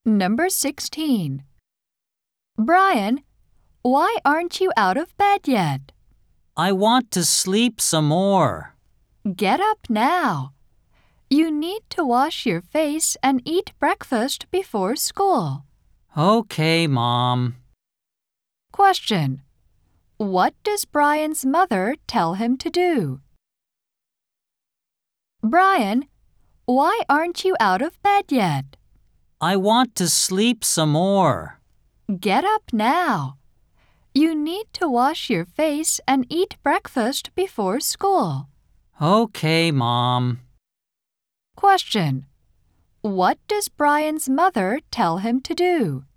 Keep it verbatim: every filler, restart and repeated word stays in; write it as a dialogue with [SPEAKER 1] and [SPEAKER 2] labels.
[SPEAKER 1] Number sixteen. Brian, why aren't you out of bed yet?
[SPEAKER 2] I want to sleep some more.
[SPEAKER 1] Get up now. You need to wash your face and eat breakfast before school.
[SPEAKER 2] Okay, Mom.
[SPEAKER 1] Question. What does Brian's mother tell him to do? Brian, why aren't you out of bed yet?
[SPEAKER 2] I want to sleep some more.
[SPEAKER 1] Get up now. You need to wash your face and eat breakfast before school.
[SPEAKER 2] Okay, Mom.
[SPEAKER 1] Question. What does Brian's mother tell him to do?